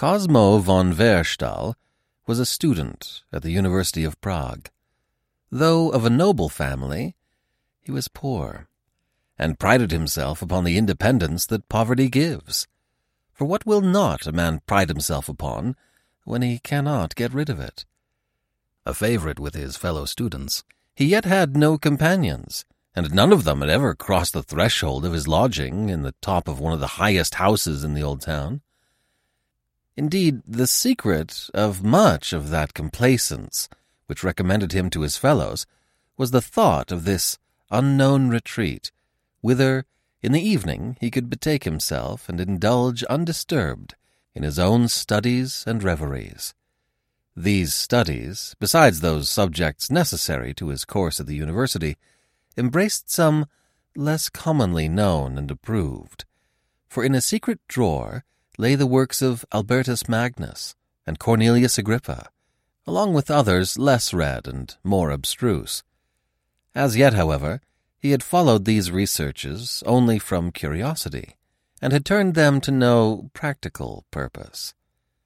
Cosmo von Wehrstahl was a student at the University of Prague. Though of a noble family, he was poor, and prided himself upon the independence that poverty gives. For what will not a man pride himself upon when he cannot get rid of it? A favorite with his fellow students, he yet had no companions, and none of them had ever crossed the threshold of his lodging in the top of one of the highest houses in the old town. Indeed, the secret of much of that complacence which recommended him to his fellows was the thought of this unknown retreat, whither in the evening he could betake himself and indulge undisturbed in his own studies and reveries. These studies, besides those subjects necessary to his course at the university, embraced some less commonly known and approved, for in a secret drawer lay the works of Albertus Magnus and Cornelius Agrippa, along with others less read and more abstruse. As yet, however, he had followed these researches only from curiosity, and had turned them to no practical purpose.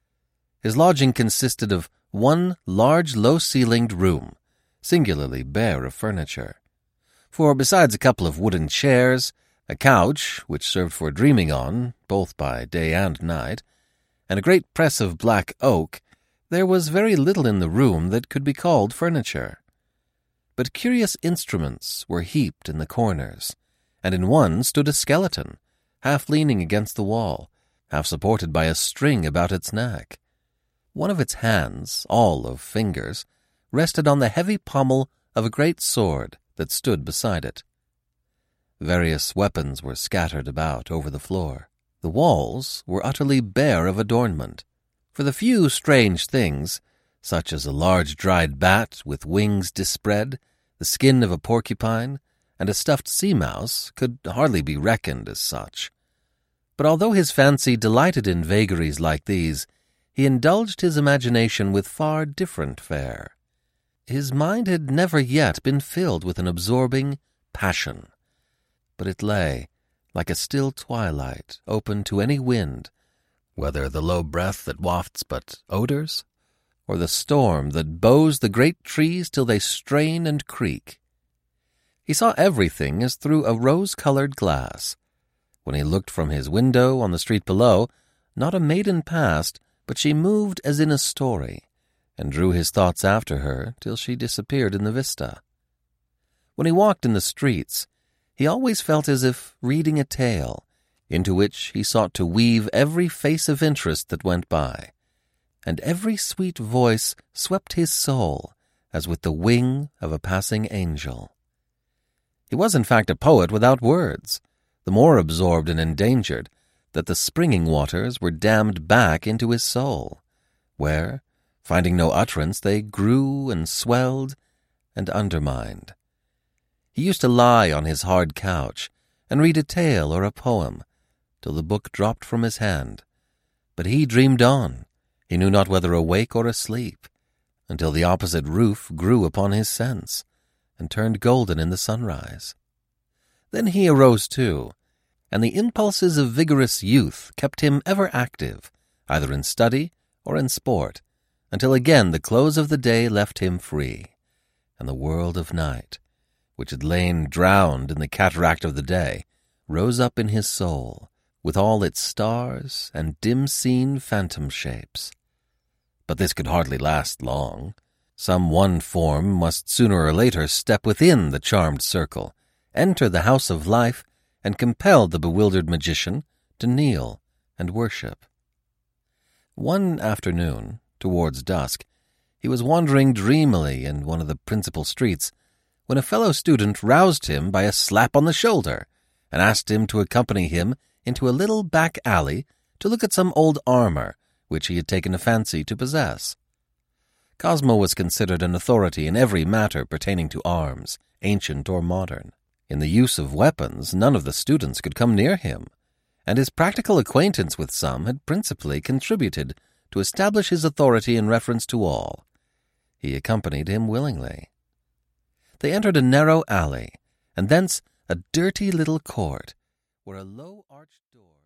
His lodging consisted of one large low-ceilinged room, singularly bare of furniture. For besides a couple of wooden chairs, a couch, which served for dreaming on, both by day and night, and a great press of black oak, there was very little in the room that could be called furniture. But curious instruments were heaped in the corners, and in one stood a skeleton, half leaning against the wall, half supported by a string about its neck. One of its hands, all of fingers, rested on the heavy pommel of a great sword that stood beside it. Various weapons were scattered about over the floor. The walls were utterly bare of adornment, for the few strange things, such as a large dried bat with wings dispread, the skin of a porcupine, and a stuffed sea mouse, could hardly be reckoned as such. But although his fancy delighted in vagaries like these, he indulged his imagination with far different fare. His mind had never yet been filled with an absorbing passion, but it lay, like a still twilight, open to any wind, whether the low breath that wafts but odors, or the storm that bows the great trees till they strain and creak. He saw everything as through a rose-colored glass. When he looked from his window on the street below, not a maiden passed, but she moved as in a story, and drew his thoughts after her till she disappeared in the vista. When he walked in the streets, he always felt as if reading a tale, into which he sought to weave every face of interest that went by, and every sweet voice swept his soul as with the wing of a passing angel. He was in fact a poet without words, the more absorbed and endangered that the springing waters were dammed back into his soul, where, finding no utterance, they grew and swelled and undermined. He used to lie on his hard couch and read a tale or a poem, till the book dropped from his hand. But he dreamed on, he knew not whether awake or asleep, until the opposite roof grew upon his sense, and turned golden in the sunrise. Then he arose too, and the impulses of vigorous youth kept him ever active, either in study or in sport, until again the close of the day left him free, and the world of night, which had lain drowned in the cataract of the day, rose up in his soul, with all its stars and dim-seen phantom shapes. But this could hardly last long. Some one form must sooner or later step within the charmed circle, enter the house of life, and compel the bewildered magician to kneel and worship. One afternoon, towards dusk, he was wandering dreamily in one of the principal streets, when a fellow student roused him by a slap on the shoulder, and asked him to accompany him into a little back alley to look at some old armor which he had taken a fancy to possess. Cosmo was considered an authority in every matter pertaining to arms, ancient or modern. In the use of weapons, none of the students could come near him, and his practical acquaintance with some had principally contributed to establish his authority in reference to all. He accompanied him willingly. They entered a narrow alley, and thence a dirty little court, where a low arched door